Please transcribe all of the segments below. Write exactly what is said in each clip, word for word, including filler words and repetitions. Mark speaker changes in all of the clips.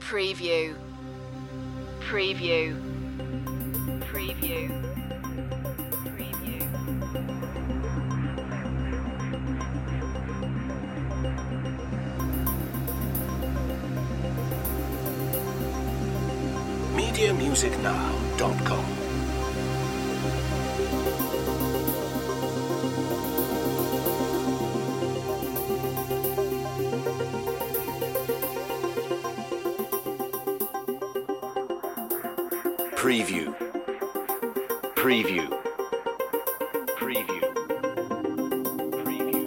Speaker 1: Preview. Preview. Preview. Preview.
Speaker 2: media music now dot com Preview. Preview. Preview. Preview.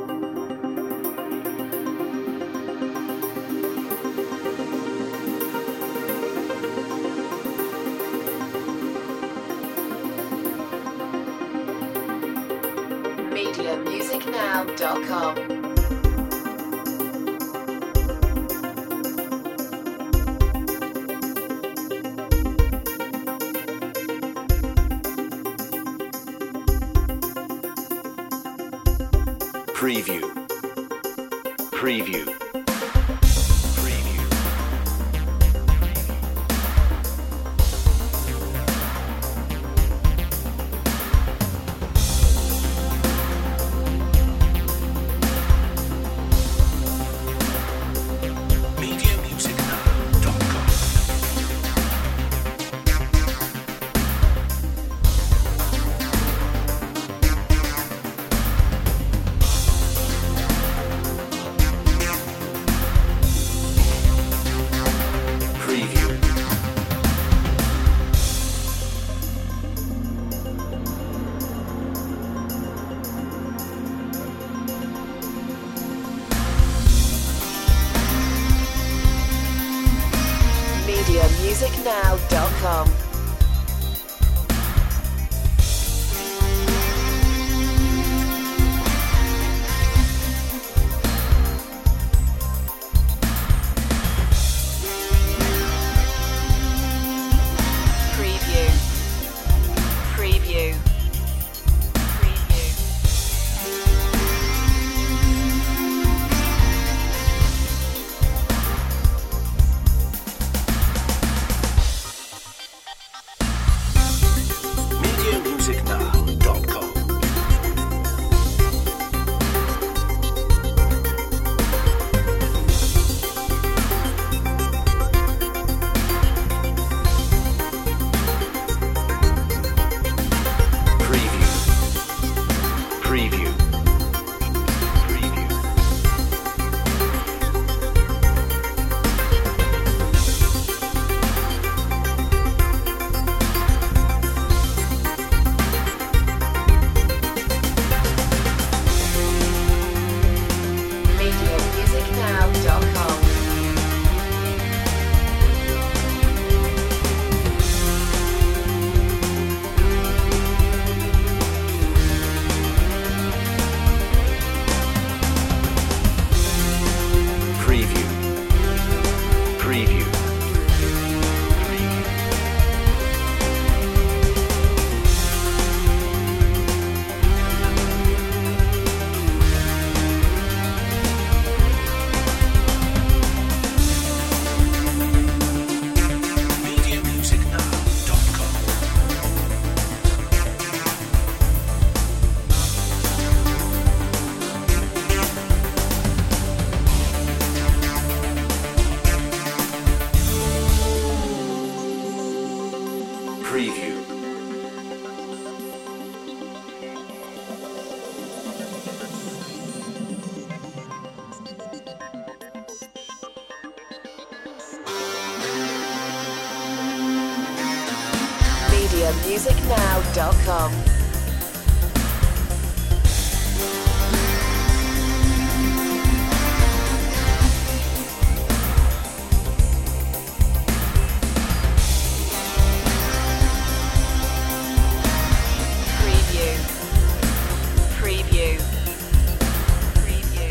Speaker 1: media music now dot com
Speaker 2: Preview. Preview. Preview. media music now dot com
Speaker 1: media music now dot com Preview. Preview. Preview.
Speaker 2: media music now dot com Preview. Preview. Preview.
Speaker 1: media music now dot com
Speaker 2: Preview. Preview. Preview. media music now dot com Preview.
Speaker 1: media music now dot com Preview. Preview. Preview.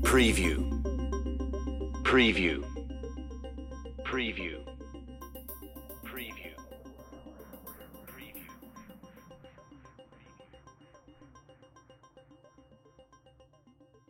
Speaker 2: Preview. Preview. Preview.